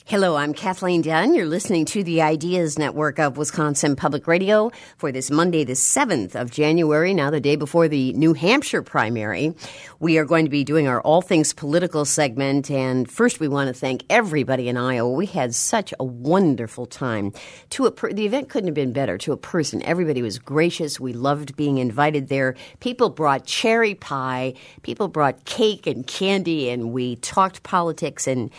Hello, I'm Kathleen Dunn. You're listening to the Ideas Network of Wisconsin Public Radio for this Monday, the 7th of January, now the day before the New Hampshire primary. We are going to be doing our All Things Political segment, and first we want to thank everybody in Iowa. We had such a wonderful time. The event couldn't have been better. To a person, everybody was gracious. We loved being invited there. People brought cherry pie. People brought cake and candy, and we talked politics and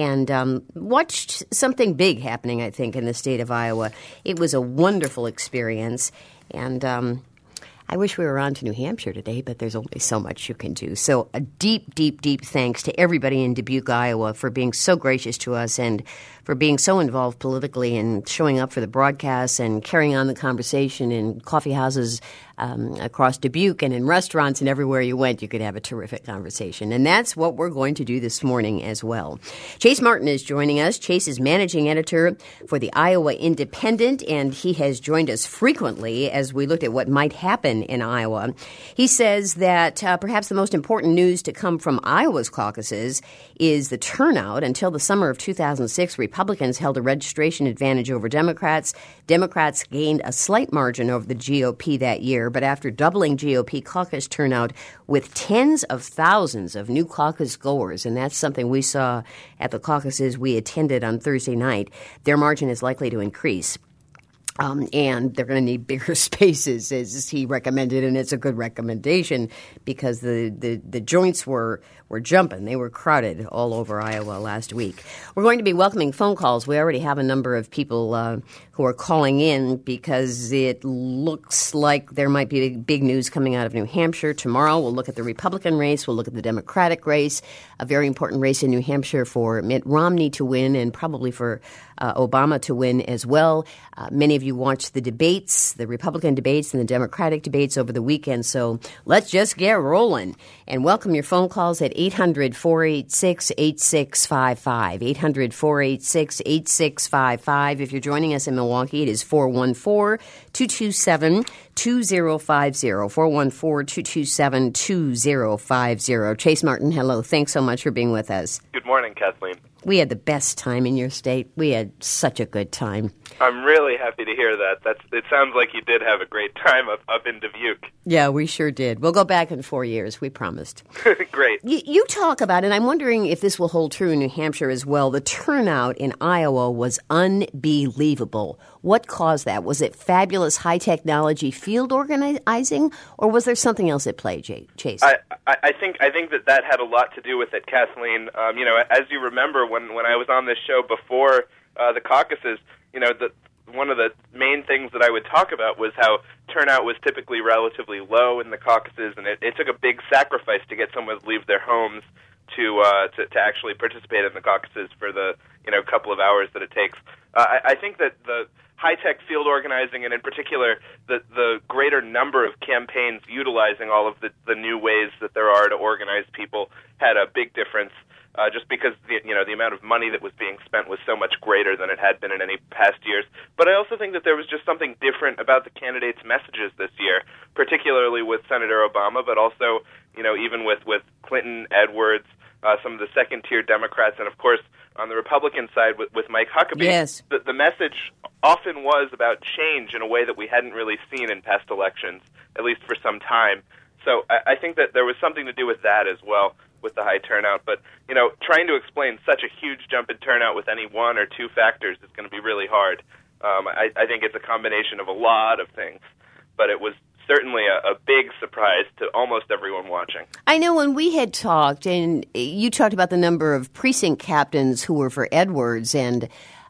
watched something big happening, I think, in the state of Iowa. It was a wonderful experience, and I wish we were on to New Hampshire today, but there's only so much you can do. So a deep, deep, deep thanks to everybody in Dubuque, Iowa, for being so gracious to us and for being so involved politically and showing up for the broadcasts and carrying on the conversation in coffee houses across Dubuque and in restaurants and everywhere you went. You could have a terrific conversation. And that's what we're going to do this morning as well. Chase Martin is joining us. Chase is managing editor for the Iowa Independent, and he has joined us frequently as we looked at what might happen in Iowa. He says that perhaps the most important news to come from Iowa's caucuses is the turnout. Until the summer of 2006, Republicans held a registration advantage over Democrats. Democrats gained a slight margin over the GOP that year, but after doubling GOP caucus turnout with tens of thousands of new caucus goers, and that's something we saw at the caucuses we attended on Thursday night, their margin is likely to increase. And they're going to need bigger spaces, as he recommended, and it's a good recommendation because the joints were jumping. They were crowded all over Iowa last week. We're going to be welcoming phone calls. We already have a number of people who are calling in because it looks like there might be big news coming out of New Hampshire. Tomorrow we'll look at the Republican race. We'll look at the Democratic race, a very important race in New Hampshire for Mitt Romney to win and probably for Obama to win as well. Many of you watched the debates, the Republican debates and the Democratic debates over the weekend, so let's just get rolling. And welcome your phone calls at 800-486-8655, 800-486-8655. If you're joining us in Milwaukee, it is 414-227-2050, 414-227-2050. Chase Martin, hello. Thanks so much for being with us. Good morning, Kathleen. We had the best time in your state. We had such a good time. I'm really happy to hear that. It sounds like you did have a great time up in Dubuque. Yeah, we sure did. We'll go back in 4 years. We promised. Great. You talk about, and I'm wondering if this will hold true in New Hampshire as well, the turnout in Iowa was unbelievable. What caused that? Was it fabulous high-technology field organizing, or was there something else at play, Chase? I think that had a lot to do with it, Kathleen. As you remember, when I was on this show before the caucuses, one of the main things that I would talk about was how turnout was typically relatively low in the caucuses, and it took a big sacrifice to get someone to leave their homes to actually participate in the caucuses for the couple of hours that it takes. I think that the high-tech field organizing, and in particular the greater number of campaigns utilizing all of the new ways that there are to organize people, had a big difference. Just because the amount of money that was being spent was so much greater than it had been in any past years. But I also think that there was just something different about the candidates' messages this year, particularly with Senator Obama, but also even with Clinton, Edwards, some of the second-tier Democrats, and of course on the Republican side with Mike Huckabee. Yes. The message often was about change in a way that we hadn't really seen in past elections, at least for some time. So I think that there was something to do with that as well, with the high turnout. But, trying to explain such a huge jump in turnout with any one or two factors is going to be really hard. I think it's a combination of a lot of things, but it was certainly a big surprise to almost everyone watching. I know when we had talked, and you talked about the number of precinct captains who were for Edwards, and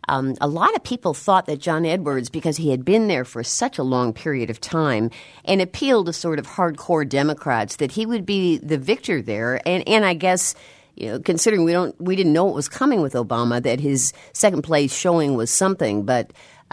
a lot of people thought that John Edwards, because he had been there for such a long period of time and appealed to sort of hardcore Democrats, that he would be the victor there. And I guess, considering we didn't know what was coming with Obama, that his second place showing was something, but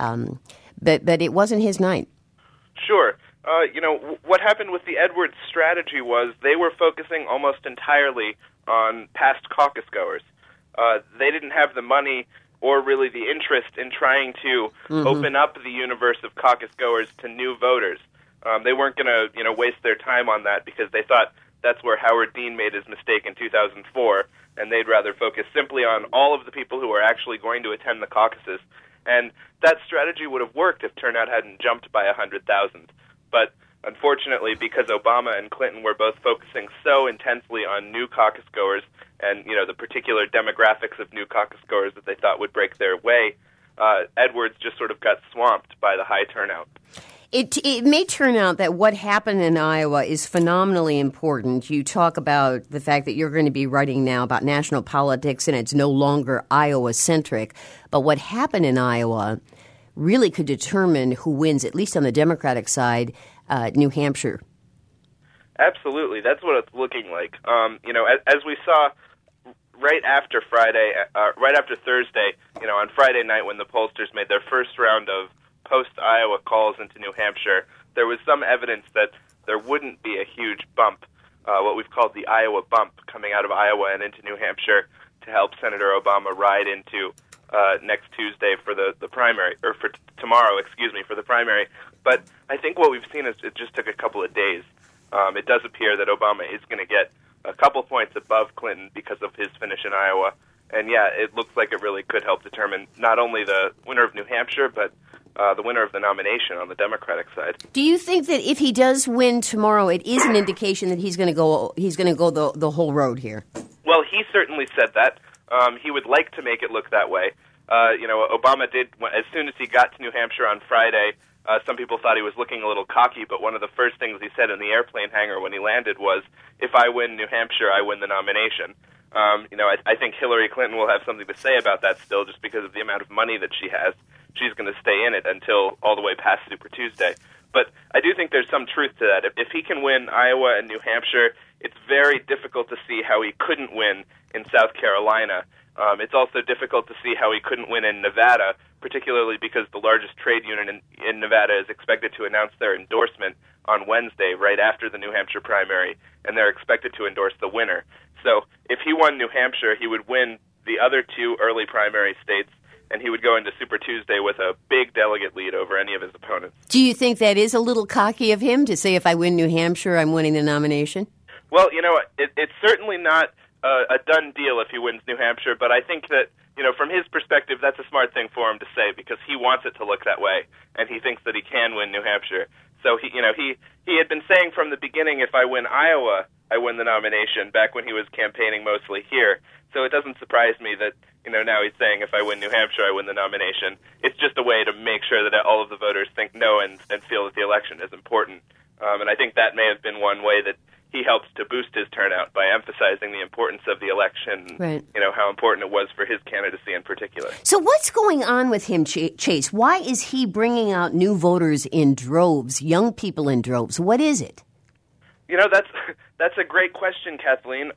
it wasn't his night. Sure. What happened with the Edwards strategy was they were focusing almost entirely on past caucus goers. They didn't have the money or really the interest in trying to open up the universe of caucus goers to new voters. They weren't going to waste their time on that because they thought that's where Howard Dean made his mistake in 2004. and they'd rather focus simply on all of the people who are actually going to attend the caucuses. And that strategy would have worked if turnout hadn't jumped by 100,000. But unfortunately, because Obama and Clinton were both focusing so intensely on new caucus goers and, the particular demographics of new caucus goers that they thought would break their way, Edwards just sort of got swamped by the high turnout. It may turn out that what happened in Iowa is phenomenally important. You talk about the fact that you're going to be writing now about national politics and it's no longer Iowa-centric. But what happened in Iowa really could determine who wins, at least on the Democratic side, New Hampshire. Absolutely. That's what it's looking like. As we saw right after Thursday, on Friday night when the pollsters made their first round of post-Iowa calls into New Hampshire, there was some evidence that there wouldn't be a huge bump, what we've called the Iowa bump, coming out of Iowa and into New Hampshire to help Senator Obama ride into next Tuesday for the primary, or for tomorrow, for the primary. But I think what we've seen is it just took a couple of days. It does appear that Obama is going to get a couple points above Clinton because of his finish in Iowa. And yeah, it looks like it really could help determine not only the winner of New Hampshire, but the winner of the nomination on the Democratic side. Do you think that if he does win tomorrow, it is an indication that he's going to go the whole road here? Well, he certainly said that. He would like to make it look that way. Obama did, as soon as he got to New Hampshire on Friday, some people thought he was looking a little cocky, but one of the first things he said in the airplane hangar when he landed was, if I win New Hampshire, I win the nomination. I think Hillary Clinton will have something to say about that still, just because of the amount of money that she has. She's going to stay in it until all the way past Super Tuesday. But I do think there's some truth to that. If he can win Iowa and New Hampshire, it's very difficult to see how he couldn't win in South Carolina. It's also difficult to see how he couldn't win in Nevada, particularly because the largest trade union in Nevada is expected to announce their endorsement on Wednesday, right after the New Hampshire primary, and they're expected to endorse the winner. So if he won New Hampshire, he would win the other two early primary states, and he would go into Super Tuesday with a big delegate lead over any of his opponents. Do you think that is a little cocky of him to say, if I win New Hampshire, I'm winning the nomination? Well, it's certainly not a done deal if he wins New Hampshire, but I think that, from his perspective, that's a smart thing for him to say, because he wants it to look that way, and he thinks that he can win New Hampshire. So he had been saying from the beginning, if I win Iowa, I win the nomination, back when he was campaigning mostly here. So it doesn't surprise me that, now he's saying, if I win New Hampshire, I win the nomination. It's just a way to make sure that all of the voters think no and feel that the election is important. And I think that may have been one way that he helped to boost his turnout by emphasizing the importance of the election, right. How important it was for his candidacy in particular. So what's going on with him, Chase? Why is he bringing out new voters in droves, young people in droves? What is it? That's a great question, Kathleen.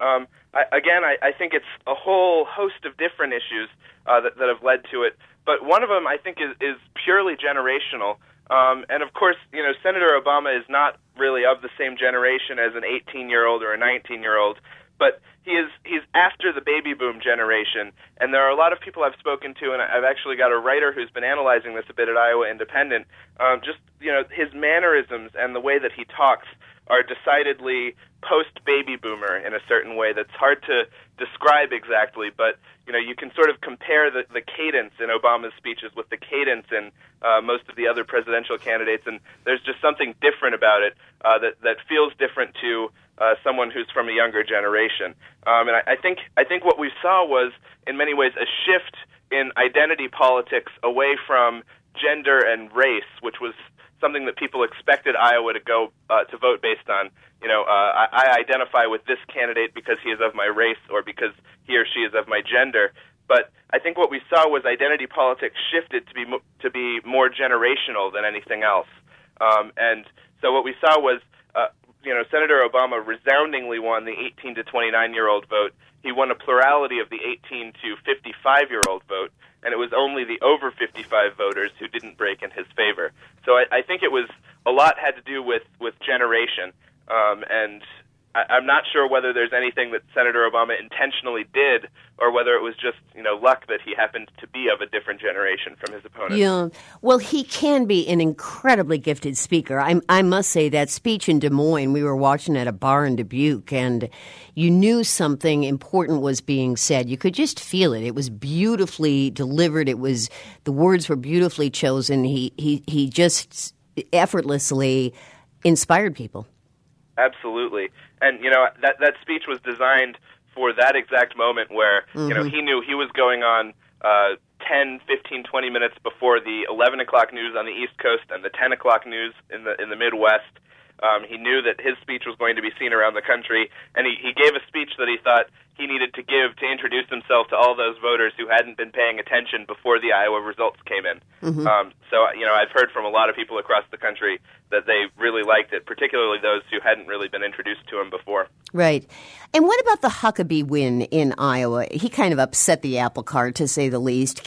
I think it's a whole host of different issues that have led to it. But one of them, I think, is purely generational. And of course, Senator Obama is not really of the same generation as an 18-year-old or a 19-year-old, but he's after the baby boom generation. And there are a lot of people I've spoken to, and I've actually got a writer who's been analyzing this a bit at Iowa Independent. His mannerisms and the way that he talks are decidedly post-baby boomer in a certain way that's hard to describe exactly, but you can sort of compare the cadence in Obama's speeches with the cadence in most of the other presidential candidates, and there's just something different about it that feels different to someone who's from a younger generation. And I think what we saw was, in many ways, a shift in identity politics away from gender and race, which was something that people expected Iowa to go to vote based on. I identify with this candidate because he is of my race or because he or she is of my gender. But I think what we saw was identity politics shifted to be more generational than anything else. And so what we saw was, Senator Obama resoundingly won the 18 to 29-year-old vote. He won a plurality of the 18 to 55-year-old vote, and it was only the over 55 voters who didn't break in his favor. So I think it was a lot had to do with generation, and I'm not sure whether there's anything that Senator Obama intentionally did, or whether it was just, luck that he happened to be of a different generation from his opponent. Yeah. Well, he can be an incredibly gifted speaker. I must say that speech in Des Moines, we were watching at a bar in Dubuque, and you knew something important was being said. You could just feel it. It was beautifully delivered. The words were beautifully chosen. He just effortlessly inspired people. Absolutely. And, that speech was designed for that exact moment where, he knew he was going on 10, 15, 20 minutes before the 11 o'clock news on the East Coast and the 10 o'clock news in the Midwest. He knew that his speech was going to be seen around the country, and he gave a speech that he thought he needed to give to introduce himself to all those voters who hadn't been paying attention before the Iowa results came in. So, I've heard from a lot of people across the country that they really liked it, particularly those who hadn't really been introduced to him before. Right. And what about the Huckabee win in Iowa? He kind of upset the apple cart, to say the least.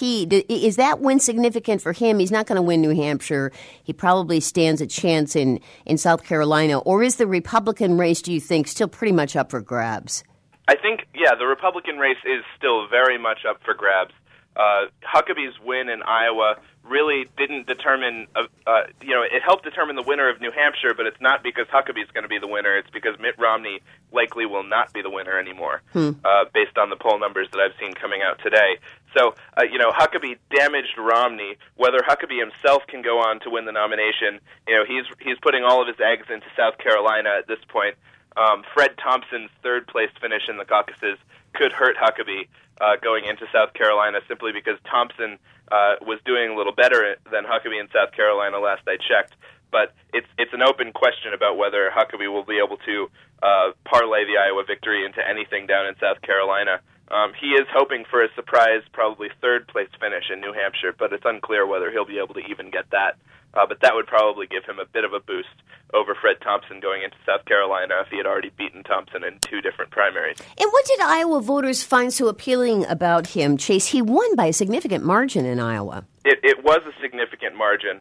Is that win significant for him? He's not going to win New Hampshire. He probably stands a chance in South Carolina. Or is the Republican race, do you think, still pretty much up for grabs? I think, the Republican race is still very much up for grabs. Huckabee's win in Iowa really didn't determine, it helped determine the winner of New Hampshire, but it's not because Huckabee's going to be the winner. It's because Mitt Romney likely will not be the winner anymore, based on the poll numbers that I've seen coming out today. So, Huckabee damaged Romney. Whether Huckabee himself can go on to win the nomination, he's putting all of his eggs into South Carolina at this point. Fred Thompson's third-place finish in the caucuses could hurt Huckabee going into South Carolina, simply because Thompson was doing a little better than Huckabee in South Carolina last I checked. But it's an open question about whether Huckabee will be able to parlay the Iowa victory into anything down in South Carolina. He is hoping for a surprise, probably third-place finish in New Hampshire, but it's unclear whether he'll be able to even get that. But that would probably give him a bit of a boost over Fred Thompson going into South Carolina if he had already beaten Thompson in two different primaries. And what did Iowa voters find so appealing about him, Chase? He won by a significant margin in Iowa. It was a significant margin.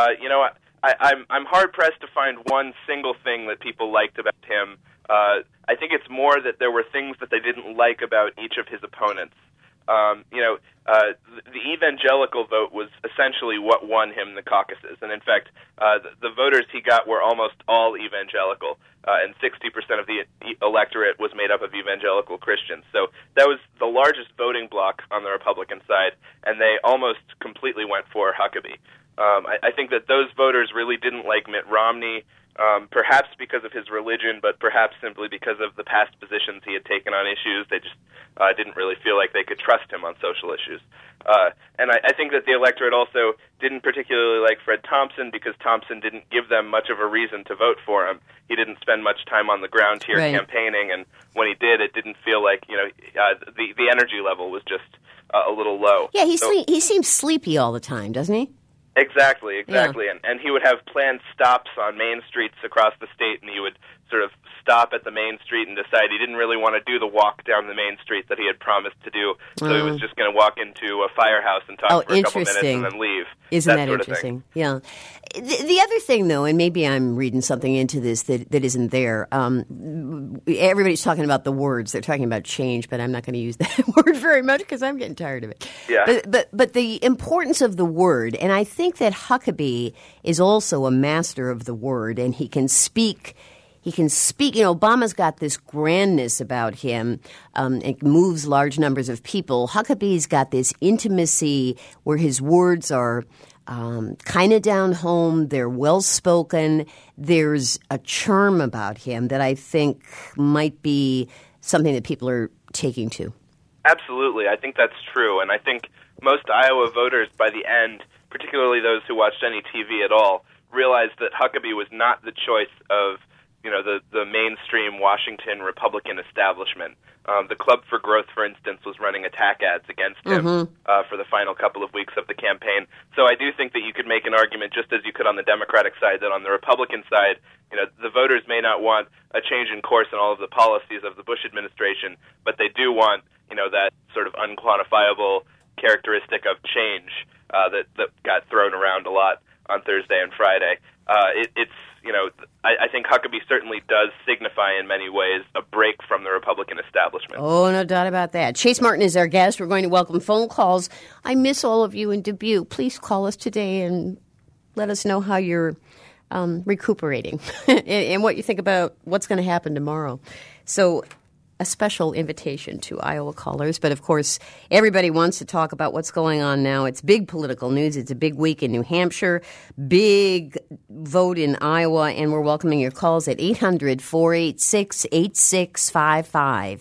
I'm hard-pressed to find one single thing that people liked about him. I think it's more that there were things that they didn't like about each of his opponents. The evangelical vote was essentially what won him the caucuses. And in fact, the voters he got were almost all evangelical, and 60% of the electorate was made up of evangelical Christians. So that was the largest voting bloc on the Republican side, and they almost completely went for Huckabee. I think that those voters really didn't like Mitt Romney, perhaps because of his religion, but perhaps simply because of the past positions he had taken on issues. They just didn't really feel like they could trust him on social issues. And I think that the electorate also didn't particularly like Fred Thompson because Thompson didn't give them much of a reason to vote for him. He didn't spend much time on the ground here campaigning, and when he did, it didn't feel like, the energy level was just a little low. Yeah, he seems sleepy all the time, doesn't he? Exactly. Yeah. And he would have planned stops on main streets across the state, and he would sort of stop at the main street and decide he didn't really want to do the walk down the main street that he had promised to do, so he was just going to walk into a firehouse and talk for a couple minutes and then leave. Isn't that interesting? Yeah. The other thing, though, and maybe I'm reading something into this that isn't there, everybody's talking about the words. They're talking about change, but I'm not going to use that word very much because I'm getting tired of it. Yeah. But the importance of the word, and I think that Huckabee is also a master of the word, and he can speak. Obama's got this grandness about him. It moves large numbers of people. Huckabee's got this intimacy where his words are kind of down home. They're well-spoken. There's a charm about him that I think might be something that people are taking to. Absolutely. I think that's true. And I think most Iowa voters by the end, particularly those who watched any TV at all, realized that Huckabee was not the choice of the mainstream Washington Republican establishment. The Club for Growth, for instance, was running attack ads against him for the final couple of weeks of the campaign. So I do think that you could make an argument, just as you could on the Democratic side, that on the Republican side, the voters may not want a change in course in all of the policies of the Bush administration, but they do want, that sort of unquantifiable characteristic of change that got thrown around a lot on Thursday and Friday. it's, I think Huckabee certainly does signify in many ways a break from the Republican establishment. Oh, no doubt about that. Chase Martin is our guest. We're going to welcome phone calls. I miss all of you in Dubuque. Please call us today and let us know how you're recuperating and what you think about what's going to happen tomorrow. So a special invitation to Iowa callers. But, of course, everybody wants to talk about what's going on now. It's big political news. It's a big week in New Hampshire, big vote in Iowa, and we're welcoming your calls at 800-486-8655.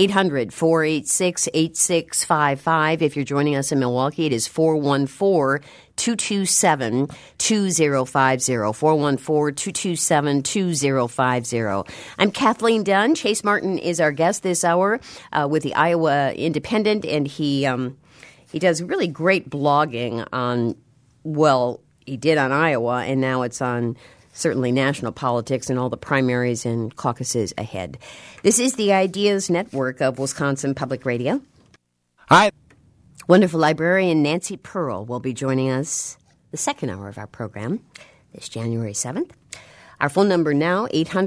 800-486-8655. If you're joining us in Milwaukee, it is 414-227-2050, 414-227-2050. I'm Kathleen Dunn. Chase Martin is our guest this hour with the Iowa Independent, and he does really great blogging on, well, he did on Iowa, and now it's on certainly national politics and all the primaries and caucuses ahead. This is the Ideas Network of Wisconsin Public Radio. Hi. Wonderful librarian Nancy Pearl will be joining us the second hour of our program this January 7th. Our phone number now,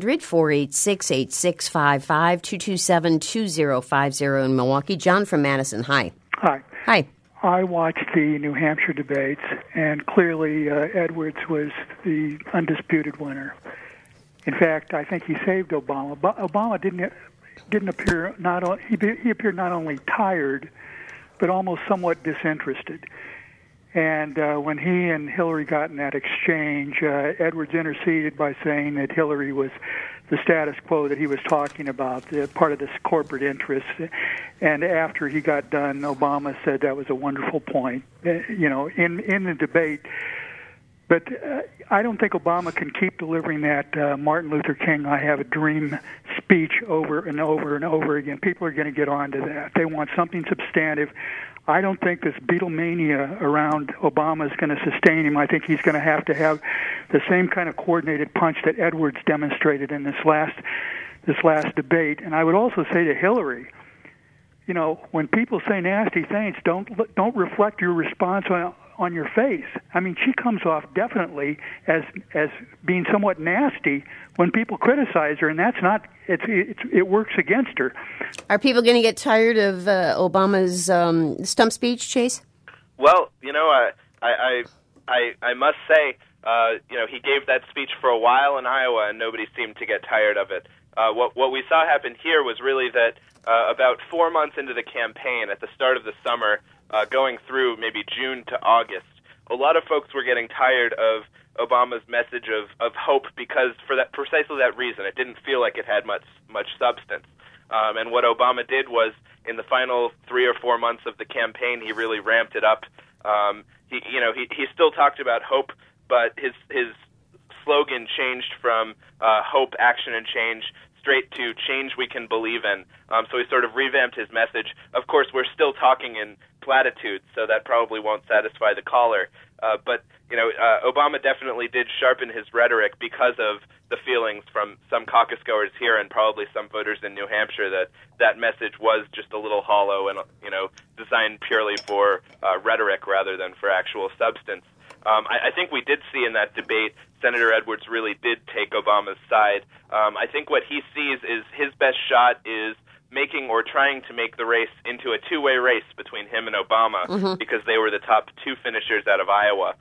800-486-8655, 227-2050 in Milwaukee. John from Madison, hi. Hi. Hi. I watched the New Hampshire debates, and clearly Edwards was the undisputed winner. In fact, I think he saved Obama. Obama didn't appear he appeared not only tired, but almost somewhat disinterested. And when he and Hillary got in that exchange, Edwards interceded by saying that Hillary was the status quo that he was talking about, part of this corporate interest. And after he got done, Obama said that was a wonderful point, in the debate. But I don't think Obama can keep delivering that Martin Luther King, I have a dream speech over and over and over again. People are going to get on to that. They want something substantive. I don't think this Beatlemania around Obama is going to sustain him. I think he's going to have the same kind of coordinated punch that Edwards demonstrated in this last debate. And I would also say to Hillary, when people say nasty things, don't reflect your response on your face. I mean, she comes off definitely as being somewhat nasty when people criticize her, and that's not. It works against her. Are people going to get tired of Obama's stump speech, Chase? Well, I must say, he gave that speech for a while in Iowa, and nobody seemed to get tired of it. What we saw happen here was really that about 4 months into the campaign, at the start of the summer, going through maybe June to August, a lot of folks were getting tired of Obama's message of hope because for precisely that reason, it didn't feel like it had much substance. And what Obama did was, in the final 3 or 4 months of the campaign, he really ramped it up. He still talked about hope, but his slogan changed from hope, action, and change straight to change we can believe in. So he sort of revamped his message. Of course, we're still talking in platitudes, so that probably won't satisfy the caller. But Obama definitely did sharpen his rhetoric because of the feelings from some caucus goers here and probably some voters in New Hampshire that message was just a little hollow and designed purely for rhetoric rather than for actual substance. I think we did see in that debate Senator Edwards really did take Obama's side. I think what he sees is his best shot is making or trying to make the race into a two-way race between him and Obama because they were the top two finishers out of Iowa.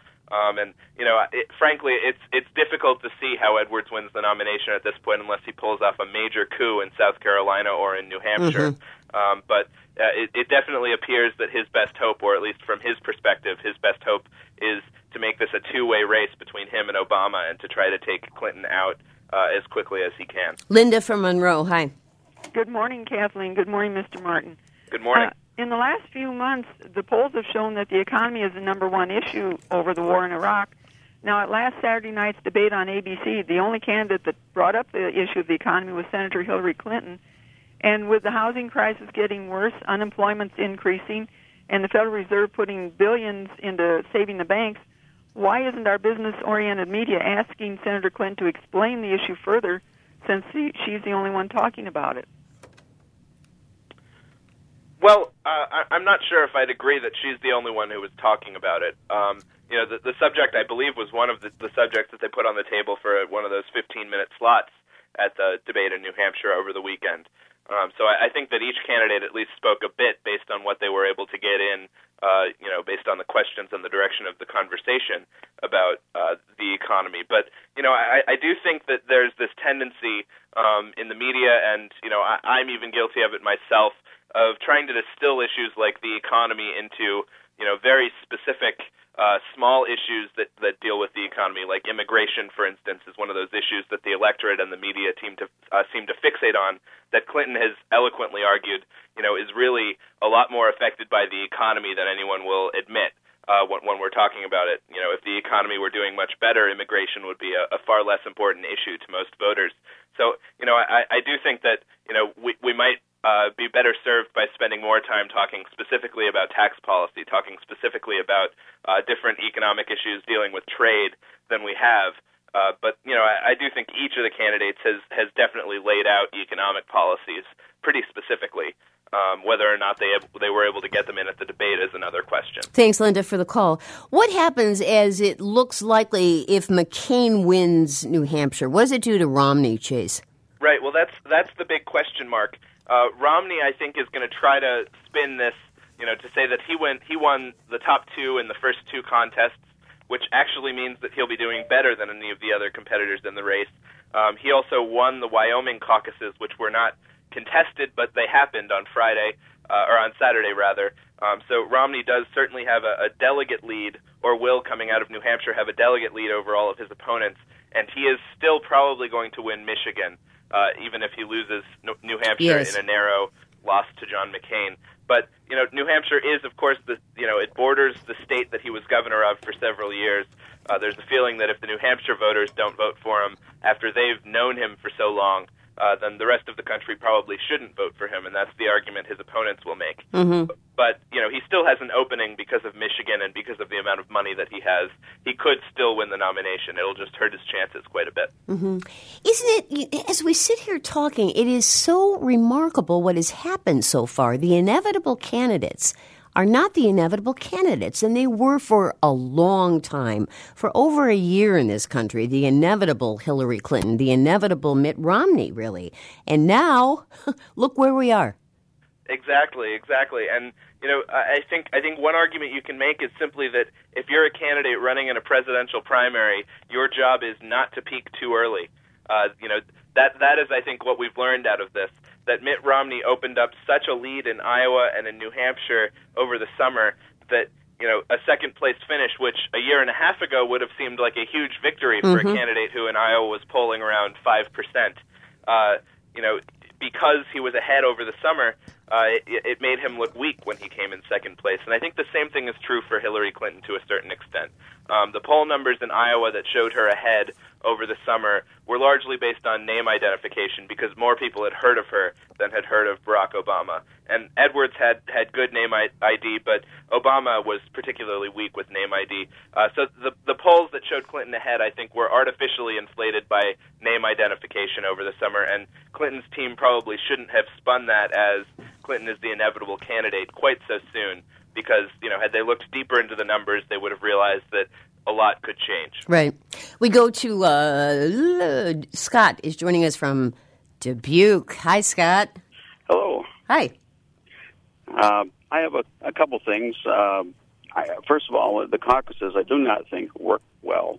Frankly, it's difficult to see how Edwards wins the nomination at this point unless he pulls off a major coup in South Carolina or in New Hampshire. But it definitely appears that his best hope, or at least from his perspective, his best hope is to make this a two-way race between him and Obama and to try to take Clinton out as quickly as he can. Linda from Monroe, hi. Good morning, Kathleen. Good morning, Mr. Martin. Good morning. In the last few months, the polls have shown that the economy is the number one issue over the war in Iraq. Now, at last Saturday night's debate on ABC, the only candidate that brought up the issue of the economy was Senator Hillary Clinton. And with the housing crisis getting worse, unemployment's increasing, and the Federal Reserve putting billions into saving the banks, why isn't our business-oriented media asking Senator Clinton to explain the issue further since she's the only one talking about it? Well, I'm not sure if I'd agree that she's the only one who was talking about it. The subject, I believe, was one of the subjects that they put on the table for one of those 15-minute slots at the debate in New Hampshire over the weekend. So I think that each candidate at least spoke a bit based on what they were able to get in, based on the questions and the direction of the conversation about the economy. But, I do think that there's this tendency in the media, and, I'm even guilty of it myself, of trying to distill issues like the economy into, very specific small issues that deal with the economy, like immigration, for instance, is one of those issues that the electorate and the media seem to fixate on, that Clinton has eloquently argued, is really a lot more affected by the economy than anyone will admit when we're talking about it. If the economy were doing much better, immigration would be a far less important issue to most voters. So, I do think that, we might be better served by spending more time talking specifically about tax policy, talking specifically about different economic issues dealing with trade than we have. But I do think each of the candidates has definitely laid out economic policies pretty specifically. Whether or not they were able to get them in at the debate is another question. Thanks, Linda, for the call. What happens as it looks likely if McCain wins New Hampshire? What does it do to Romney, Chase? Right. Well, that's the big question mark. Romney, I think, is going to try to spin this, to say that he won the top two in the first two contests, which actually means that he'll be doing better than any of the other competitors in the race. He also won the Wyoming caucuses, which were not contested, but they happened on Friday, or on Saturday, rather. So Romney does certainly have a delegate lead, or will, coming out of New Hampshire, have a delegate lead over all of his opponents, and he is still probably going to win Michigan, even if he loses New Hampshire in a narrow loss to John McCain. But, New Hampshire is, of course, it borders the state that he was governor of for several years. There's a feeling that if the New Hampshire voters don't vote for him after they've known him for so long, then the rest of the country probably shouldn't vote for him, and that's the argument his opponents will make. Mm-hmm. But, he still has an opening because of Michigan and because of the amount of money that he has. He could still win the nomination. It'll just hurt his chances quite a bit. Mm-hmm. Isn't it, as we sit here talking, it is so remarkable what has happened so far. The inevitable candidates are not the inevitable candidates, and they were for a long time, for over a year in this country, the inevitable Hillary Clinton, the inevitable Mitt Romney, really. And now, look where we are. Exactly. And, I think one argument you can make is simply that if you're a candidate running in a presidential primary, your job is not to peak too early. That is, I think, what we've learned out of this, that Mitt Romney opened up such a lead in Iowa and in New Hampshire over the summer that, a second-place finish, which a year and a half ago would have seemed like a huge victory for a candidate who in Iowa was polling around 5%, because he was ahead over the summer, it made him look weak when he came in second place. And I think the same thing is true for Hillary Clinton to a certain extent. The poll numbers in Iowa that showed her ahead over the summer were largely based on name identification because more people had heard of her than had heard of Barack Obama. And Edwards had good name ID, but Obama was particularly weak with name ID. So the polls that showed Clinton ahead, I think, were artificially inflated by name identification over the summer, and Clinton's team probably shouldn't have spun that as Clinton is the inevitable candidate quite so soon, because, had they looked deeper into the numbers, they would have realized that a lot could change. Right. We go to Scott is joining us from Dubuque. Hi, Scott. Hello. Hi. I have a couple things. First of all, the caucuses I do not think work well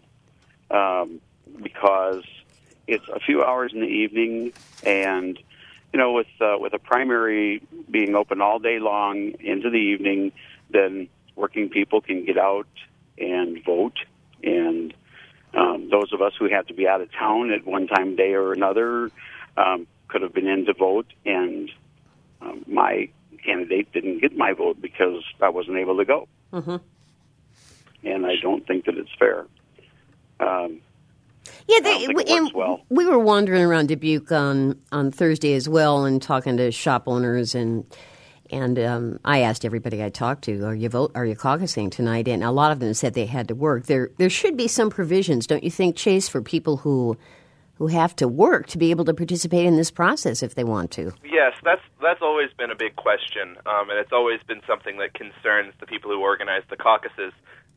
because it's a few hours in the evening, and with a primary being open all day long into the evening, then working people can get out and vote, and those of us who had to be out of town at one time, day or another, could have been in to vote, and my candidate didn't get my vote because I wasn't able to go. Mm-hmm. And I don't think that it's fair. We were wandering around Dubuque on Thursday as well and talking to shop owners, and I asked everybody I talked to, are you caucusing tonight? And a lot of them said they had to work. There should be some provisions, don't you think, Chase, for people who who have to work to be able to participate in this process if they want to. Yes, that's always been a big question, and it's always been something that concerns the people who organize the caucuses.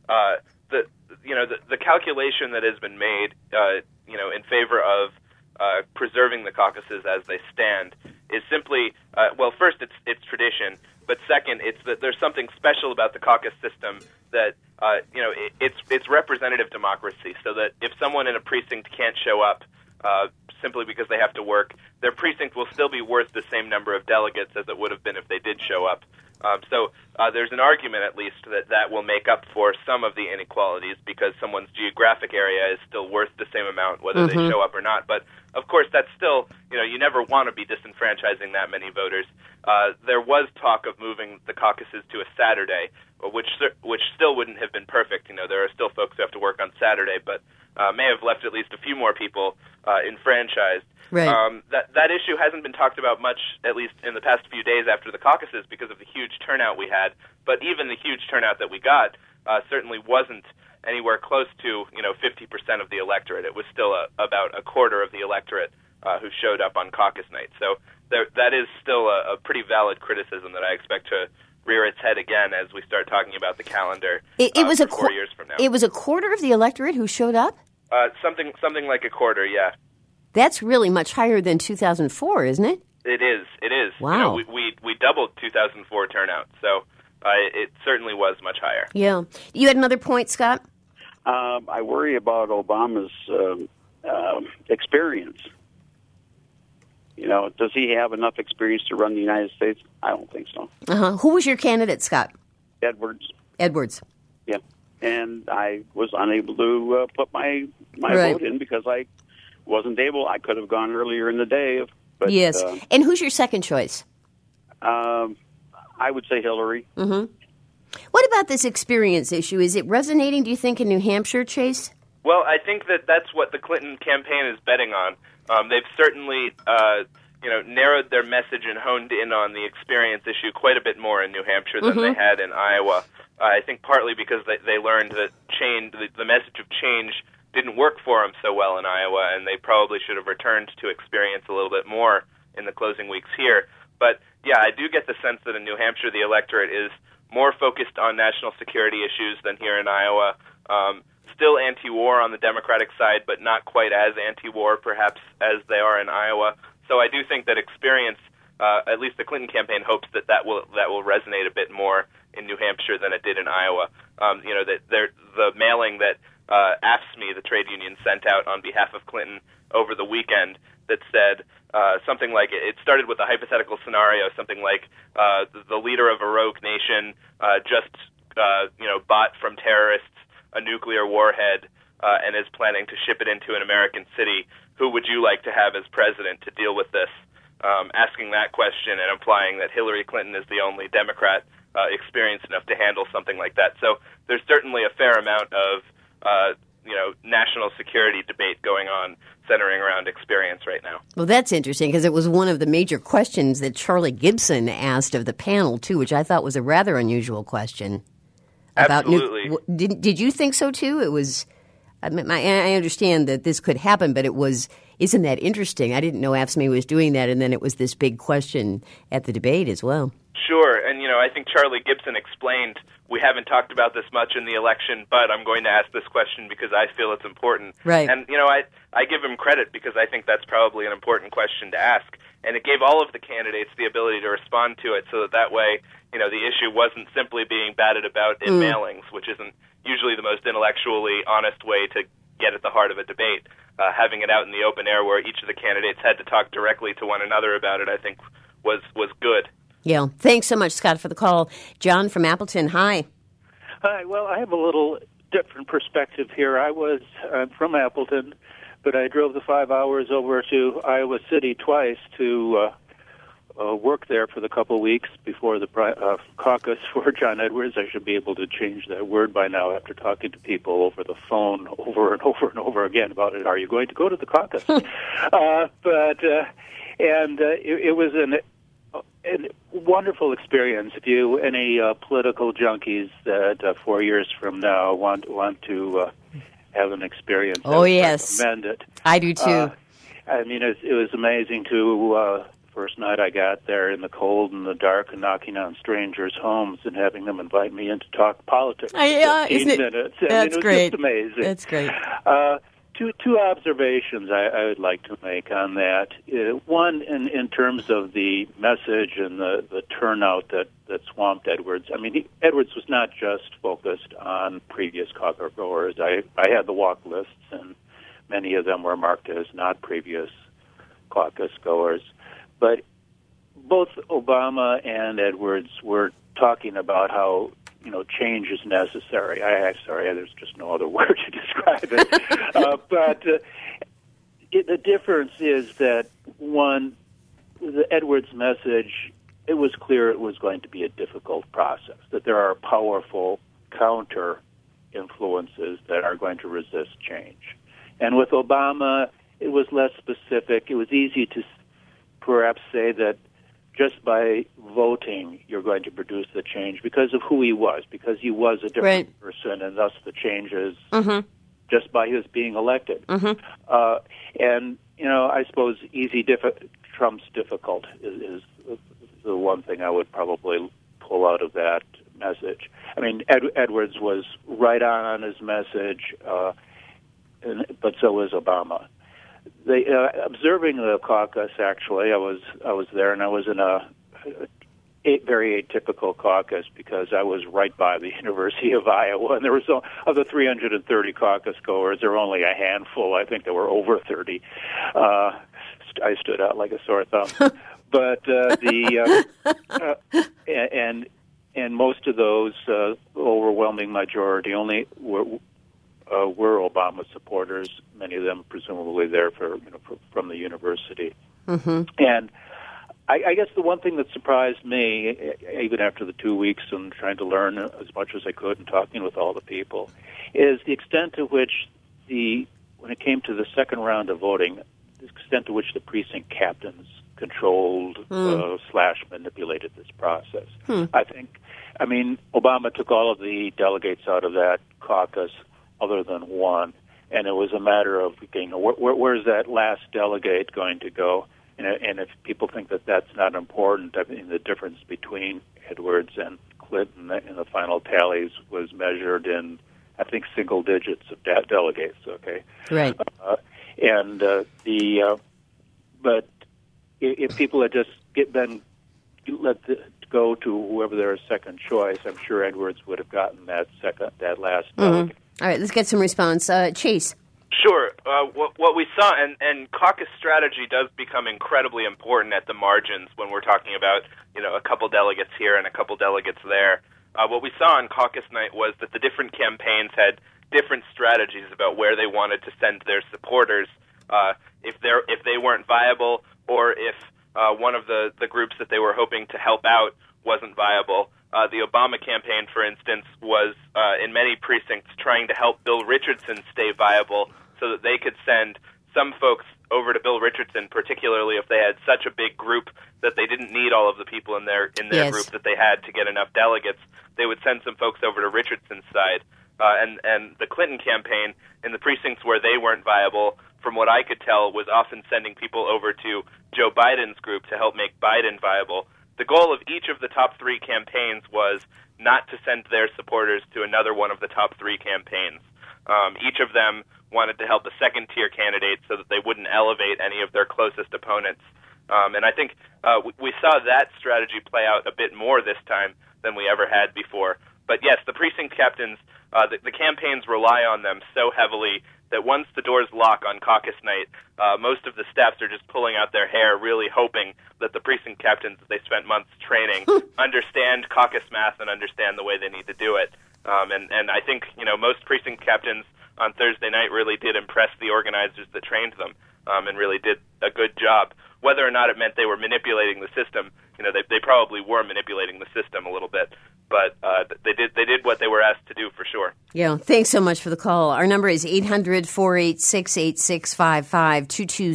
The calculation that has been made, in favor of preserving the caucuses as they stand is simply, first it's tradition, but second it's that there's something special about the caucus system that it's representative democracy. So that if someone in a precinct can't show up simply because they have to work, their precinct will still be worth the same number of delegates as it would have been if they did show up. So there's an argument, at least, that will make up for some of the inequalities because someone's geographic area is still worth the same amount whether they show up or not. But, of course, that's still, you never want to be disenfranchising that many voters. There was talk of moving the caucuses to a Saturday, which still wouldn't have been perfect. There are still folks who have to work on Saturday, but may have left at least a few more people enfranchised. Right. That issue hasn't been talked about much, at least in the past few days after the caucuses, because of the huge turnout we had. But even the huge turnout that we got certainly wasn't anywhere close to 50% of the electorate. It was still about a quarter of the electorate who showed up on caucus night. So that is still a pretty valid criticism that I expect to rear its head again as we start talking about the calendar. It was 4 years from now. It was a quarter of the electorate who showed up? Something like a quarter, yeah. That's really much higher than 2004, isn't it? It is. Wow. We doubled 2004 turnout, so it certainly was much higher. Yeah. You had another point, Scott? I worry about Obama's experience. Does he have enough experience to run the United States? I don't think so. Who was your candidate, Scott? Edwards. Yeah. And I was unable to put my vote in because I wasn't able. I could have gone earlier in the day. But, yes. And who's your second choice? I would say Hillary. Mm-hmm. What about this experience issue? Is it resonating, do you think, in New Hampshire, Chase? Well, I think that's what the Clinton campaign is betting on. They've certainly narrowed their message and honed in on the experience issue quite a bit more in New Hampshire than they had in Iowa. I think partly because they learned that the message of change didn't work for them so well in Iowa, and they probably should have returned to experience a little bit more in the closing weeks here. But, yeah, I do get the sense that in New Hampshire the electorate is more focused on national security issues than here in Iowa. Still anti-war on the Democratic side, but not quite as anti-war, perhaps, as they are in Iowa. So I do think that experience, at least the Clinton campaign hopes that will resonate a bit more in New Hampshire than it did in Iowa. The mailing that AFSCME, the trade union, sent out on behalf of Clinton over the weekend that said something like, it started with a hypothetical scenario, something like the leader of a rogue nation just bought from terrorists a nuclear warhead and is planning to ship it into an American city. Who would you like to have as president to deal with this? Asking that question and implying that Hillary Clinton is the only Democrat experienced enough to handle something like that. So there's certainly a fair amount of national security debate going on centering around experience right now. Well, that's interesting because it was one of the major questions that Charlie Gibson asked of the panel, too, which I thought was a rather unusual question. Absolutely. Did you think so, too? It was. I understand that this could happen, but isn't that interesting? I didn't know AFSCME was doing that, and then it was this big question at the debate as well. Sure, and I think Charlie Gibson explained, we haven't talked about this much in the election, but I'm going to ask this question because I feel it's important. Right. And, I give him credit because I think that's probably an important question to ask. And it gave all of the candidates the ability to respond to it so that way, the issue wasn't simply being batted about in mailings, which isn't usually the most intellectually honest way to get at the heart of a debate. Having it out in the open air where each of the candidates had to talk directly to one another about it, I think, was good. Yeah. Thanks so much, Scott, for the call. John from Appleton, hi. Hi. Well, I have a little different perspective here. I'm from Appleton, but I drove the 5 hours over to Iowa City twice to work there for the couple of weeks before the caucus for John Edwards. I should be able to change that word by now after talking to people over the phone over and over and over again about it. Are you going to go to the caucus? It was a wonderful experience. If any political junkies that 4 years from now want to have an experience, oh yes, recommend it. I do too. I mean, it was amazing to first night I got there in the cold and the dark and knocking on strangers' homes and having them invite me in to talk politics for 15 minutes. That's great. It was just amazing. That's great. Two observations I would like to make on that. One, in terms of the message and the turnout that swamped Edwards. I mean, Edwards was not just focused on previous caucus goers. I had the walk lists, and many of them were marked as not previous caucus goers. But both Obama and Edwards were talking about how, change is necessary. There's just no other word to describe it. But the difference is that, one, the Edwards message, it was clear it was going to be a difficult process, that there are powerful counter influences that are going to resist change. And with Obama, it was less specific. It was easy to perhaps say that just by voting, you're going to produce the change because of who he was, because he was a different person, and thus the changes just by his being elected. And, I suppose trumps difficult is the one thing I would probably pull out of that message. I mean, Edwards was right on his message, but so was Obama. Observing the caucus, actually, I was there, and I was in a very atypical caucus because I was right by the University of Iowa, and there was of the 330 caucus goers, there were only a handful. I think there were over 30. I stood out like a sore thumb, but and most of those overwhelming majority only were Obama supporters. Many of them presumably there from the university. And I guess the one thing that surprised me, even after the 2 weeks and trying to learn as much as I could and talking with all the people, is the extent to which when it came to the second round of voting, the extent to which the precinct captains controlled / manipulated this process. I mean, Obama took all of the delegates out of that caucus other than one, and it was a matter of, where's that last delegate going to go? And if people think that that's not important, I mean, the difference between Edwards and Clinton in the final tallies was measured in, I think, single digits of delegates. Okay, right. But if people had just been let go to whoever their second choice, I'm sure Edwards would have gotten that last delegate. All right, let's get some response. Chase. Sure. What we saw, and caucus strategy does become incredibly important at the margins when we're talking about, a couple delegates here and a couple delegates there. What we saw on caucus night was that the different campaigns had different strategies about where they wanted to send their supporters if they weren't viable, or if one of the groups that they were hoping to help out wasn't viable. The Obama campaign, for instance, was in many precincts trying to help Bill Richardson stay viable so that they could send some folks over to Bill Richardson, particularly if they had such a big group that they didn't need all of the people in their group that they had to get enough delegates. They would send some folks over to Richardson's side. And the Clinton campaign, in the precincts where they weren't viable, from what I could tell, was often sending people over to Joe Biden's group to help make Biden viable. The goal of each of the top three campaigns was not to send their supporters to another one of the top three campaigns. Each of them wanted to help a second-tier candidate so that they wouldn't elevate any of their closest opponents. And I think we saw that strategy play out a bit more this time than we ever had before. But yes, the precinct captains, the campaigns rely on them so heavily that once the doors lock on caucus night, most of the staffs are just pulling out their hair, really hoping that the precinct captains that they spent months training understand caucus math and understand the way they need to do it. And I think, most precinct captains on Thursday night really did impress the organizers that trained them, and really did a good job. Whether or not it meant they were manipulating the system, they probably were manipulating the system a little bit, but they did what they were asked to do for sure. Yeah, thanks so much for the call. Our number is 800-486-8655,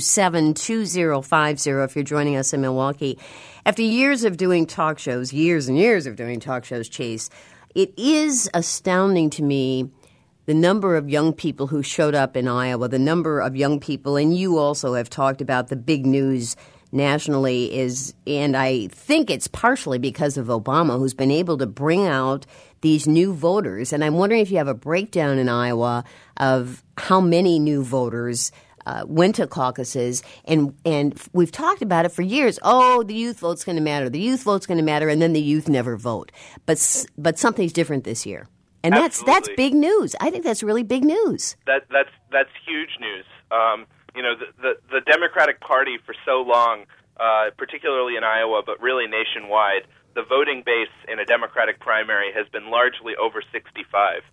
227-2050 if you're joining us in Milwaukee. After years of doing talk shows, Chase, it is astounding to me the number of young people who showed up in Iowa, the number of young people, and you also have talked about the big news nationally is, and I think it's partially because of Obama, who's been able to bring out these new voters. And I'm wondering if you have a breakdown in Iowa of how many new voters went to caucuses, and we've talked about it for years. Oh, the youth vote's going to matter. The youth vote's going to matter, and then the youth never vote. But something's different this year, and that's big news. I think that's really big news. That's huge news. The Democratic Party for so long, particularly in Iowa, but really nationwide, the voting base in a Democratic primary has been largely over 65.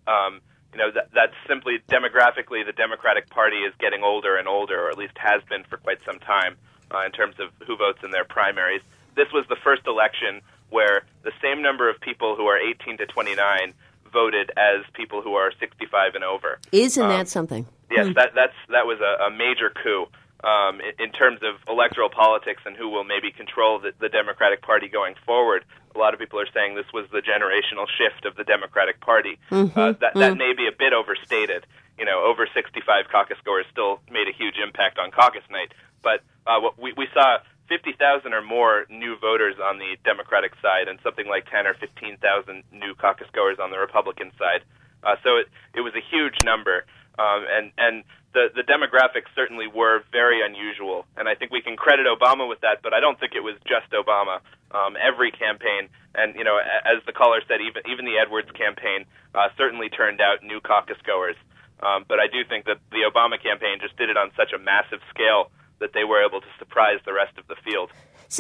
That's simply demographically the Democratic Party is getting older and older, or at least has been for quite some time in terms of who votes in their primaries. This was the first election where the same number of people who are 18 to 29 voted as people who are 65 and over. Isn't that something? Yes, that was a major coup in terms of electoral politics and who will maybe control the Democratic Party going forward. A lot of people are saying this was the generational shift of the Democratic Party. That may be a bit overstated. Over 65 caucus goers still made a huge impact on caucus night. But we saw 50,000 or more new voters on the Democratic side and something like 10 or 15,000 new caucus goers on the Republican side. So it was a huge number. And the demographics certainly were very unusual, and I think we can credit Obama with that, but I don't think it was just Obama. Every campaign, and as the caller said, even the Edwards campaign certainly turned out new caucus goers. But I do think that the Obama campaign just did it on such a massive scale that they were able to surprise the rest of the field.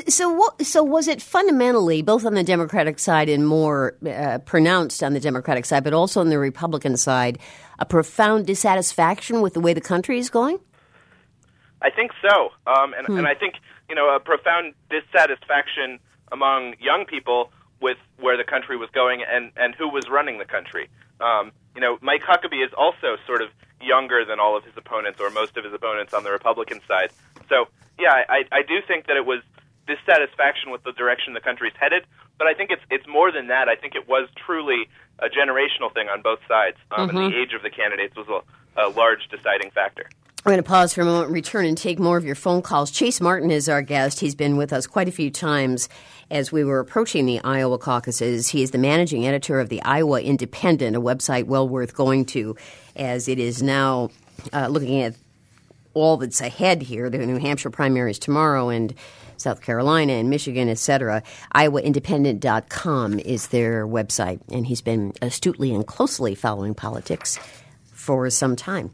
So was it fundamentally, both on the Democratic side and more pronounced on the Democratic side, but also on the Republican side, a profound dissatisfaction with the way the country is going? I think so. And I think, a profound dissatisfaction among young people with where the country was going and who was running the country. Mike Huckabee is also sort of younger than all of his opponents, or most of his opponents on the Republican side. So, yeah, I do think that it was dissatisfaction with the direction the country's headed, but I think it's more than that. I think it was truly a generational thing on both sides, and the age of the candidates was a large deciding factor. We're going to pause for a moment, return, and take more of your phone calls. Chase Martin is our guest. He's been with us quite a few times as we were approaching the Iowa caucuses. He is the managing editor of the Iowa Independent, a website well worth going to, as it is now looking at all that's ahead here, the New Hampshire primaries tomorrow, and South Carolina and Michigan, etc. IowaIndependent.com is their website, and he's been astutely and closely following politics for some time.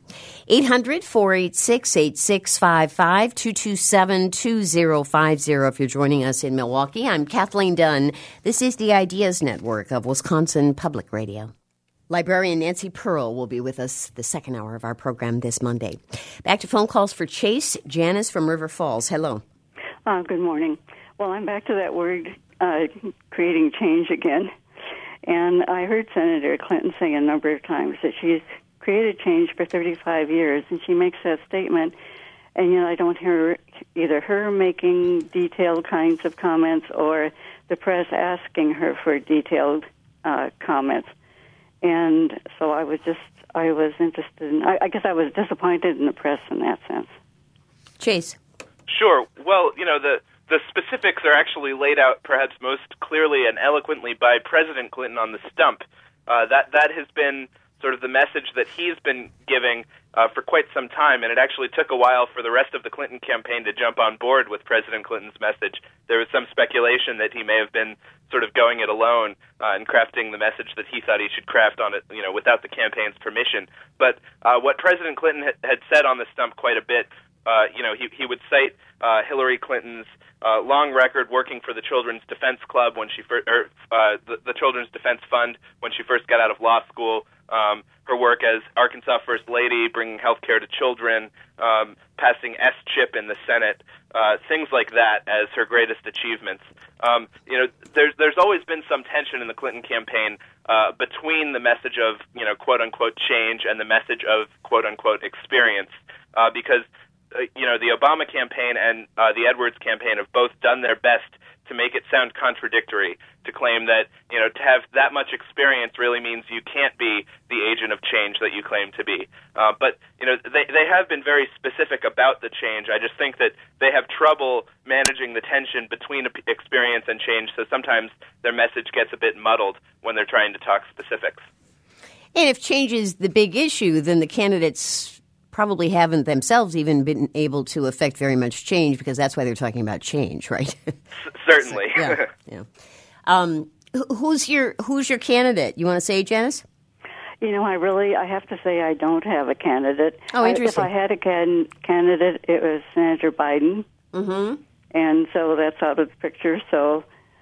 800-486-8655, 227-2050 if you're joining us in Milwaukee. I'm Kathleen Dunn. This is the Ideas Network of Wisconsin Public Radio. Librarian Nancy Pearl will be with us the second hour of our program this Monday. Back to phone calls for Chase. Janice from River Falls. Hello. Good morning. Well, I'm back to that word, creating change again. And I heard Senator Clinton say a number of times that she's created change for 35 years, and she makes that statement, and I don't hear either her making detailed kinds of comments or the press asking her for detailed comments. And so I was interested in, I guess I was disappointed in the press in that sense. Chase. Sure. Well, the specifics are actually laid out perhaps most clearly and eloquently by President Clinton on the stump. That has been sort of the message that he's been giving for quite some time, and it actually took a while for the rest of the Clinton campaign to jump on board with President Clinton's message. There was some speculation that he may have been sort of going it alone and crafting the message that he thought he should craft on it, without the campaign's permission. But what President Clinton had said on the stump quite a bit, he would cite Hillary Clinton's long record working for the Children's Defense Club when she the Children's Defense Fund when she first got out of law school. Her work as Arkansas First Lady, bringing health care to children, passing S-chip in the Senate, things like that as her greatest achievements. There's always been some tension in the Clinton campaign between the message of quote-unquote change and the message of quote-unquote experience, because the Obama campaign and the Edwards campaign have both done their best to make it sound contradictory, to claim that, to have that much experience really means you can't be the agent of change that you claim to be. But they have been very specific about the change. I just think that they have trouble managing the tension between experience and change, so sometimes their message gets a bit muddled when they're trying to talk specifics. And if change is the big issue, then the candidates probably haven't themselves even been able to affect very much change, because that's why they're talking about change, right? Certainly. So, yeah. Who's your candidate? You want to say, Janice? I have to say I don't have a candidate. Oh, interesting. If I had a candidate, it was Senator Biden. Mm-hmm. And so that's out of the picture. So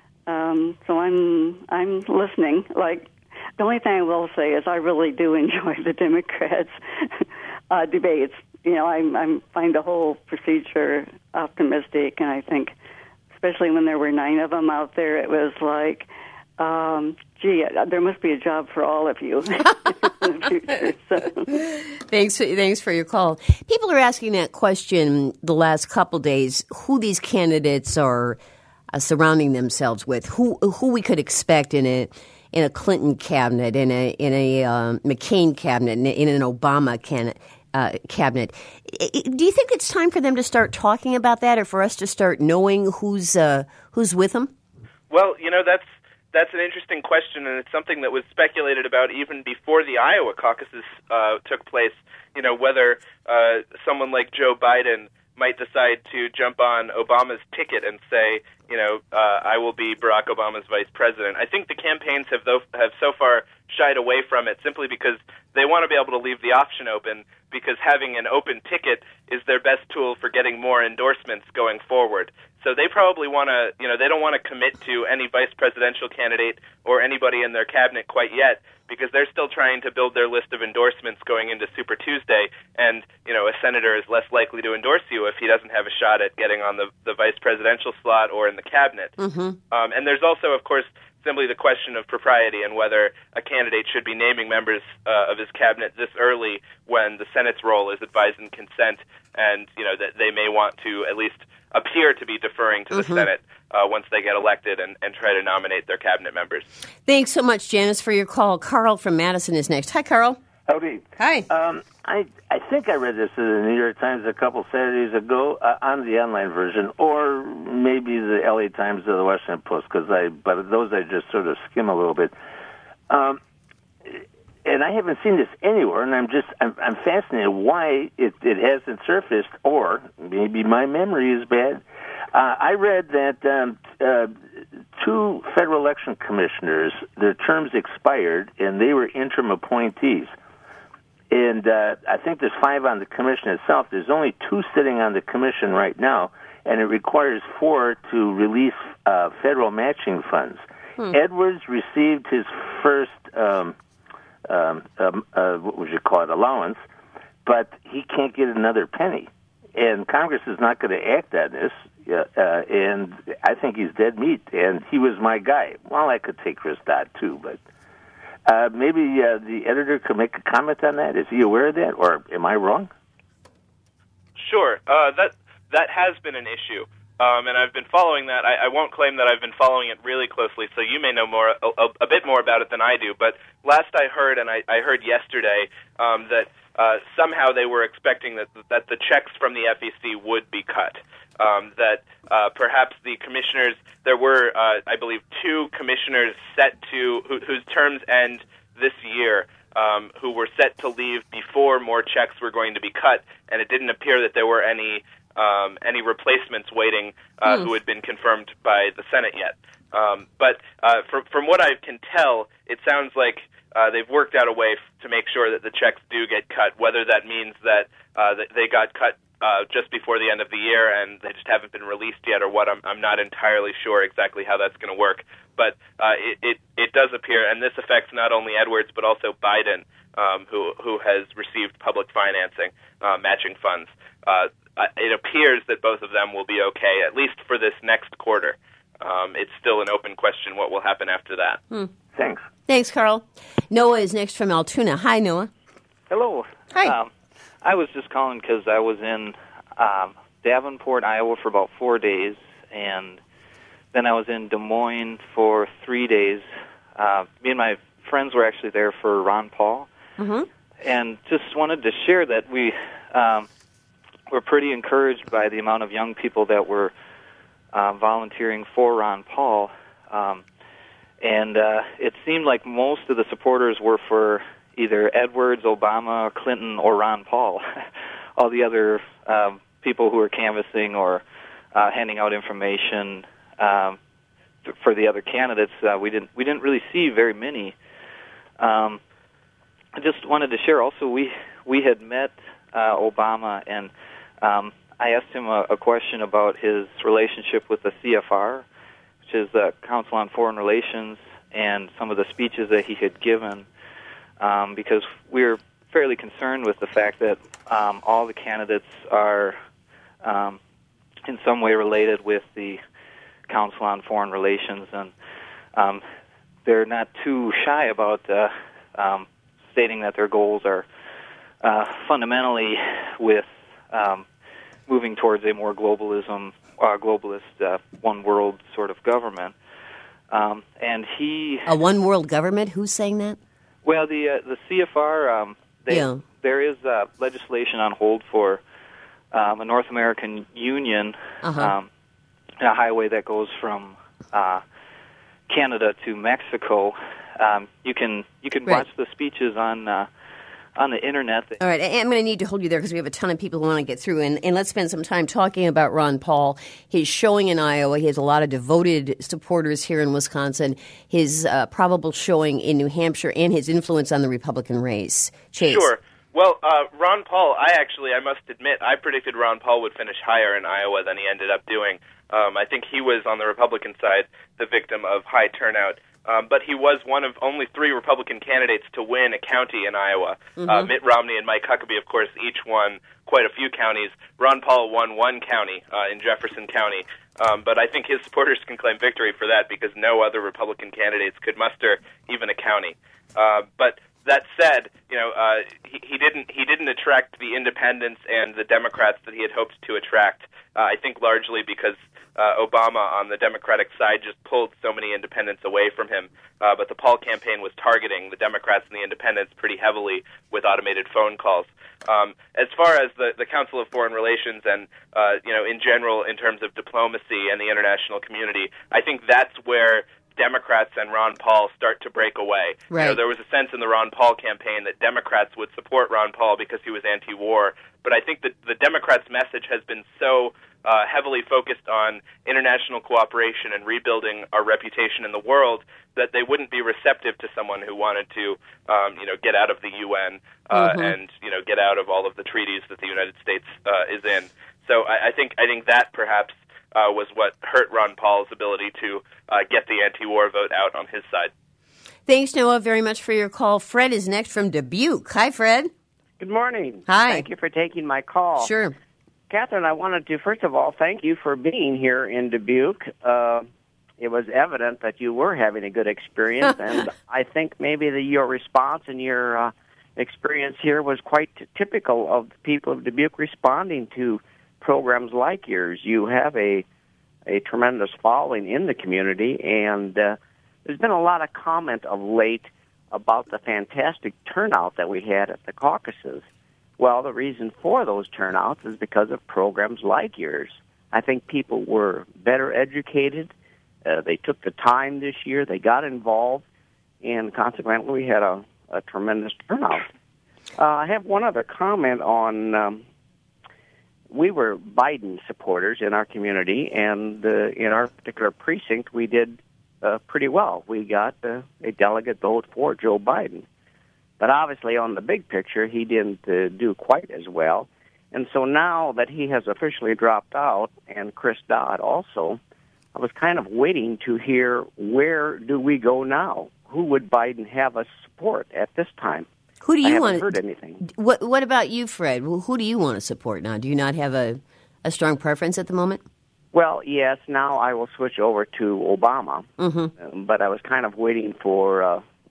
I'm listening. Like, the only thing I will say is I really do enjoy the Democrats' debates. I find the whole procedure optimistic, and I think, especially when there were 9 of them out there, it was like, there must be a job for all of you in the future. So. Thanks for your call. People are asking that question the last couple days, who these candidates are surrounding themselves with, who we could expect in a Clinton cabinet, in a McCain cabinet, in an Obama cabinet. Do you think it's time for them to start talking about that, or for us to start knowing who's with them? Well, that's an interesting question, and it's something that was speculated about even before the Iowa caucuses took place. Whether someone like Joe Biden might decide to jump on Obama's ticket and say, I will be Barack Obama's vice president. I think the campaigns have so far shied away from it simply because they want to be able to leave the option open, because having an open ticket is their best tool for getting more endorsements going forward. So they probably want to, they don't want to commit to any vice presidential candidate or anybody in their cabinet quite yet, because they're still trying to build their list of endorsements going into Super Tuesday. And, a senator is less likely to endorse you if he doesn't have a shot at getting on the vice presidential slot or in the cabinet. Mm-hmm. And there's also, of course, simply the question of propriety and whether a candidate should be naming members of his cabinet this early when the Senate's role is advise and consent, and that they may want to at least appear to be deferring to the Senate once they get elected and try to nominate their cabinet members. Thanks so much, Janice, for your call. Carl from Madison is next. Hi, Carl. Howdy. Hi. I think I read this in the New York Times a couple Saturdays ago on the online version, or maybe the LA Times or the Washington Post, but those I just sort of skim a little bit. And I haven't seen this anywhere, and I'm fascinated why it hasn't surfaced, or maybe my memory is bad. I read that 2 federal election commissioners, their terms expired, and they were interim appointees. And I think there's 5 on the commission itself. There's only 2 sitting on the commission right now, and it requires 4 to release federal matching funds. Edwards received his first, what would you call it, allowance, but he can't get another penny. And Congress is not going to act on this, and I think he's dead meat, and he was my guy. Well, I could take Chris Dodd, too, but maybe the editor could make a comment on that. Is he aware of that, or am I wrong? Sure. That has been an issue, and I've been following that. I won't claim that I've been following it really closely, so you may know a bit more about it than I do. But last I heard, and I heard yesterday, that somehow they were expecting that the checks from the FEC would be cut. That perhaps the commissioners, there were, I believe, 2 commissioners set to whose terms end this year, who were set to leave before more checks were going to be cut, and it didn't appear that there were any replacements waiting who had been confirmed by the Senate yet. But from what I can tell, it sounds like they've worked out a way to make sure that the checks do get cut, whether that means that they got cut just before the end of the year and they just haven't been released yet, or what. I'm not entirely sure exactly how that's going to work. But it does appear, and this affects not only Edwards but also Biden, who has received public financing, matching funds. It appears that both of them will be okay, at least for this next quarter. It's still an open question what will happen after that. Thanks. Thanks, Carl. Noah is next from Altoona. Hi, Noah. Hello. Hi. I was just calling because I was in Davenport, Iowa for about 4 days, and then I was in Des Moines for 3 days. Me and my friends were actually there for Ron Paul, and just wanted to share that we were pretty encouraged by the amount of young people that were volunteering for Ron Paul. And it seemed like most of the supporters were for either Edwards, Obama, Clinton, or Ron Paul. All the other people who were canvassing or handing out information for the other candidates, we didn't really see very many. I just wanted to share also we had met Obama, and I asked him a question about his relationship with the CFR, which is the Council on Foreign Relations, and some of the speeches that he had given, because we're fairly concerned with the fact that all the candidates are in some way related with the Council on Foreign Relations, and they're not too shy about stating that their goals are fundamentally with moving towards a more globalist one world sort of government. And a one world government? Who's saying that? Well, the CFR, there is legislation on hold for a North American Union, a highway that goes from Canada to Mexico. You can watch the speeches on the internet. All right, I'm going to need to hold you there because we have a ton of people who want to get through. And let's spend some time talking about Ron Paul. His showing in Iowa. He has a lot of devoted supporters here in Wisconsin. His probable showing in New Hampshire and his influence on the Republican race. Chase. Sure. Well, Ron Paul, I must admit, I predicted Ron Paul would finish higher in Iowa than he ended up doing. I think he was, on the Republican side, the victim of high turnout. But he was one of only 3 Republican candidates to win a county in Iowa. Mitt Romney and Mike Huckabee, of course, each won quite a few counties. Ron Paul won one county in Jefferson County. But I think his supporters can claim victory for that because no other Republican candidates could muster even a county. But that said, he didn't attract the independents and the Democrats that he had hoped to attract. I think largely because Obama on the Democratic side just pulled so many independents away from him. But the Paul campaign was targeting the Democrats and the independents pretty heavily with automated phone calls. As far as the Council of Foreign Relations and in general in terms of diplomacy and the international community, I think that's where Democrats and Ron Paul start to break away. Right. There was a sense in the Ron Paul campaign that Democrats would support Ron Paul because he was anti-war, but I think that the Democrats' message has been so heavily focused on international cooperation and rebuilding our reputation in the world that they wouldn't be receptive to someone who wanted to, get out of the UN and get out of all of the treaties that the United States is in. So I think that perhaps was what hurt Ron Paul's ability to get the anti-war vote out on his side. Thanks, Noah, very much for your call. Fred is next from Dubuque. Hi, Fred. Good morning. Hi. Thank you for taking my call. Sure. Catherine, I wanted to, first of all, thank you for being here in Dubuque. It was evident that you were having a good experience, and I think maybe your response and your experience here was quite typical of the people of Dubuque responding to programs like yours. You have a tremendous following in the community, and there's been a lot of comment of late about the fantastic turnout that we had at the caucuses. Well, the reason for those turnouts is because of programs like yours. I think people were better educated. They took the time this year. They got involved, and consequently, we had a tremendous turnout. I have one other comment on we were Biden supporters in our community, and in our particular precinct, we did pretty well. We got a delegate vote for Joe Biden. But obviously, on the big picture, he didn't do quite as well. And so now that he has officially dropped out, and Chris Dodd also, I was kind of waiting to hear, where do we go now? Who would Biden have us support at this time? Who do you want? I haven't heard anything. What about you, Fred? Who do you want to support now? Do you not have a strong preference at the moment? Well, yes. Now I will switch over to Obama. But I was kind of waiting for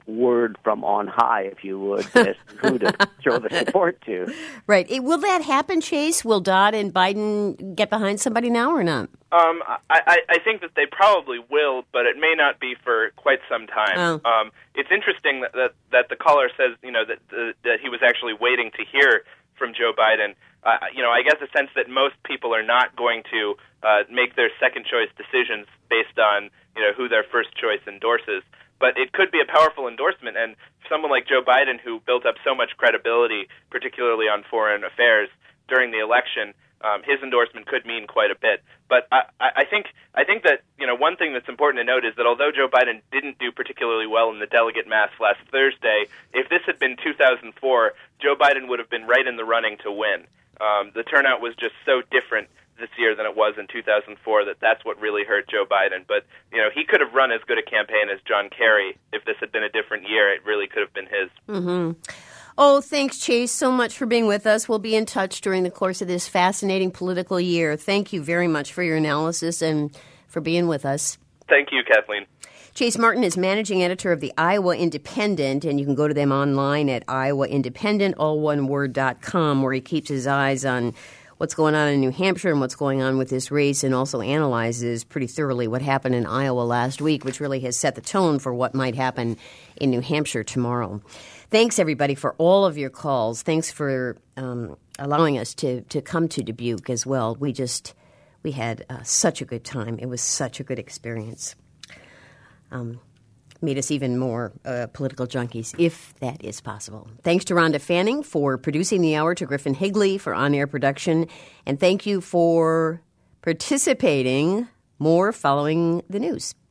word from on high, if you would, as to who to show the support to. Right. Will that happen, Chase? Will Dodd and Biden get behind somebody now or not? I think that they probably will, but it may not be for quite some time. Oh. It's interesting that the caller says, that he was actually waiting to hear from Joe Biden. I guess a sense that most people are not going to make their second choice decisions based on who their first choice endorses. But it could be a powerful endorsement, and someone like Joe Biden, who built up so much credibility, particularly on foreign affairs during the election, his endorsement could mean quite a bit. But I think that one thing that's important to note is that although Joe Biden didn't do particularly well in the delegate mass last Thursday, if this had been 2004, Joe Biden would have been right in the running to win. The turnout was just so different this year than it was in 2004 that's what really hurt Joe Biden. But he could have run as good a campaign as John Kerry. If this had been a different year, it really could have been his. Mm-hmm. Oh, thanks, Chase, so much for being with us. We'll be in touch during the course of this fascinating political year. Thank you very much for your analysis and for being with us. Thank you, Kathleen. Chase Martin is managing editor of the Iowa Independent, and you can go to them online at iowaindependent.com, where he keeps his eyes on what's going on in New Hampshire and what's going on with this race, and also analyzes pretty thoroughly what happened in Iowa last week, which really has set the tone for what might happen in New Hampshire tomorrow. Thanks, everybody, for all of your calls. Thanks for allowing us to come to Dubuque as well. We had such a good time. It was such a good experience. Made us even more political junkies, if that is possible. Thanks to Rhonda Fanning for producing the hour, to Griffin Higley for on-air production, and thank you for participating more following the news.